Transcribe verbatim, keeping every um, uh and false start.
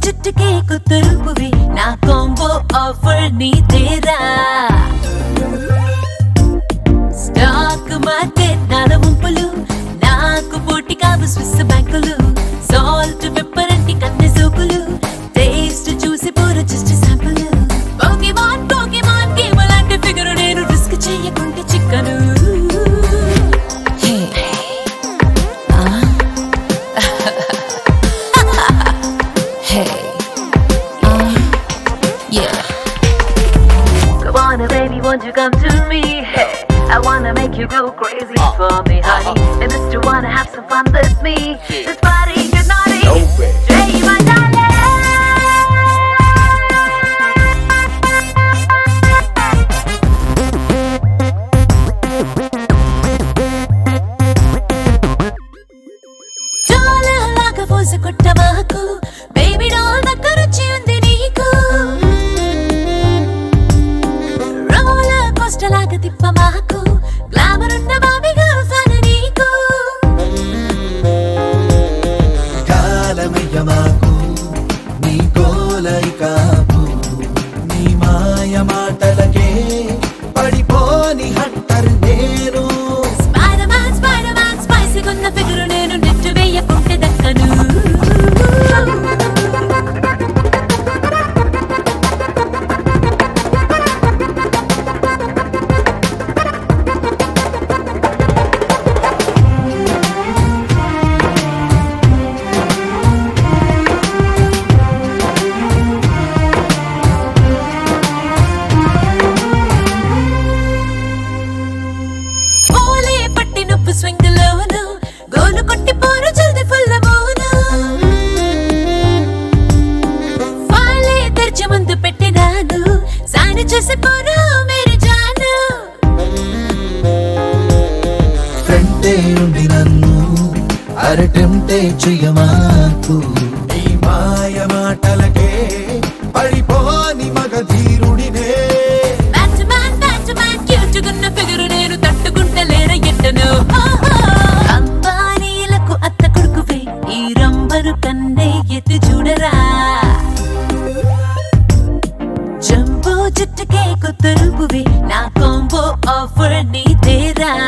జుట్టుకే కొత్త రూపువి నా combo offer నీ తేరా స్టాక్ మార్కెట్ నాల వంపులు నాకు పోటీ కావు స్విస్ బ్యాంకులు సాల్ట్ పెప్పర్ అంటి కన్నె సోకులు టేస్ట్ చూసి పోరు just sample Pokemon Pokemon game లాంటి ఫిగర్ నేను రిస్క్ చేయకుంటే చిక్కను Hey, uh, yeah. Come on, baby, won't you come to me? Hey, I wanna make you go crazy uh, for me, honey. Uh-huh. And just to wanna have some fun with me. Yeah. This party is naughty. No way. Jay, my darling. Dollar laga pose kotta maaku. Baby doll dakkaruchi undi neeku roller coaster laga tippa maaku glamour unna baby girl fan neeku kalamaya maaku nee golai kaapu nee maya maatalake padiponi hattar nenu Spider-Man Spider-Man spicy gunna figure nenu nettu veyakunte dakkanu swing alone golu kotti poru jaldi full moon file terche mundu pettinanu sign chesi poru mere jaanu frente undi nannu aratemte cheyamaku ee maya maatalake padiponi magadhirudine Batman Batman cute gunna figure nenu tattukunta lera yettanu అంబానీలకు అత్త కొడుకువే ఈ రంబరు కన్నే ఎత్తి చూడరా jumbo జుట్టుకే కొత్త రూపువే నా combo offer నీ తేరా